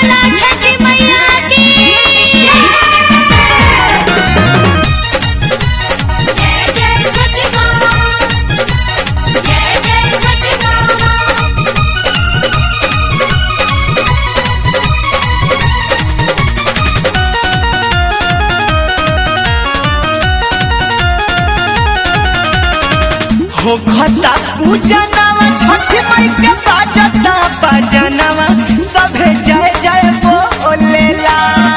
बोला छठी मैया की जय जय छठी माँ जय जय छठी माँ। हो खता पूजनवा छठी माई के बाजता बजनवा सभे जय जय बोलेला।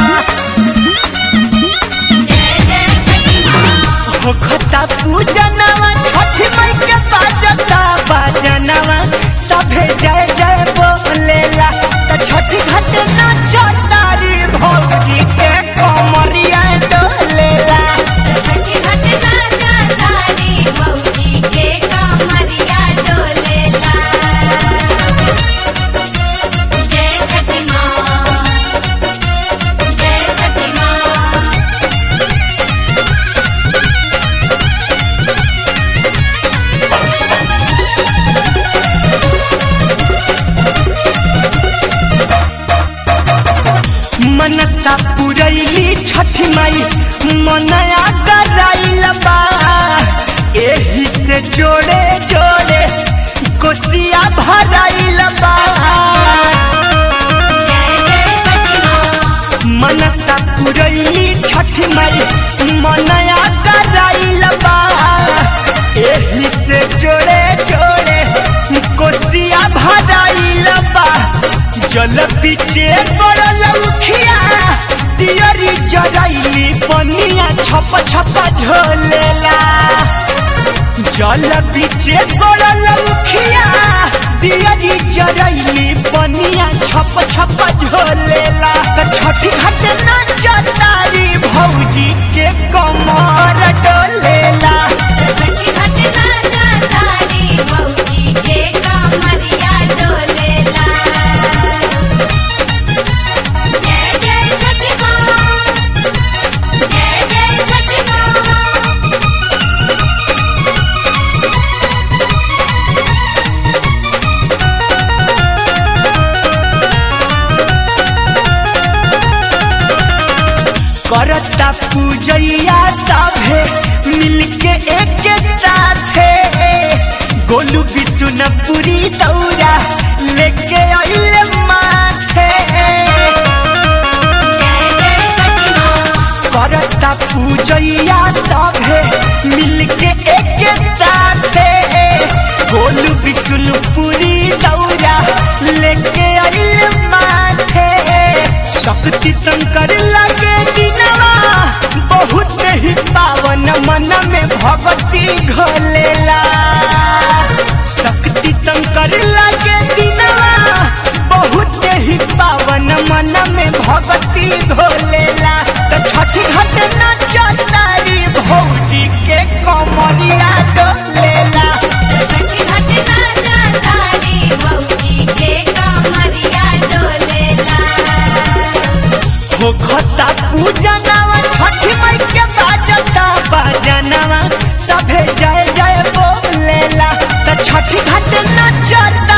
जय जय छठी माँ हो खता पूजनवा छठी माई के बाजता बजनवा सभे जय जय बोलेला। त छठी घाट नाचतारी भौजी के कमरिया डोलेला। छठी घाट नाचा तारी मौजी के कमरिया डोलेला। जय छठी माँ जय छठी माँ। मनसा पुरैली छठी माई मनया कराइल बा। एही से जोड़े जोड़े कोसिया भराइल बा। जय जय छठी माँ मनसा पुरैली छठी माई मनया कराइल बा। एही से जोड़े जोड़े कोसिया भराइल बा। जल पीछे गड़ल उखिया दियरी जराइली पनिया छप छप झोलेला। जल पीछे गड़ल उखिया दियरी जराइली पनिया छप छप झोलेला। त छठी घाट नाचतारी भौजी के कमर डोलेला। छठी घाट नाचा तारी मौजी के कमरिया डोलेला। जय जय छठी माँ जय जय छठी माँ। करता पूजैया सभे मिलके एक साथे। गोलू बिशुनपुरी दौरा लेके आइल माथे। जय जय छठी माँ करता पूजैया सभे मिलके एक साथे। गोलू बिशुनपुरी दौरा लेके आइल माथे। शक्ति शंकर लगे दिनवा बहुत ही पावन मन में भक्ति घोलेला। शक्ति शंकर लगे दिनवा बहुत ही पावन मन में भक्ति घोलेला। तो छठी घाट नाचतारी भौजी के कमरिया डोलेला। छठी घाट नाचा तारी मौजी के कमरिया डोलेला। हो खता पूजनवा छठी माई के बाजता बजनवा सभे जय जय बोलेला। त छठी घाट नाचता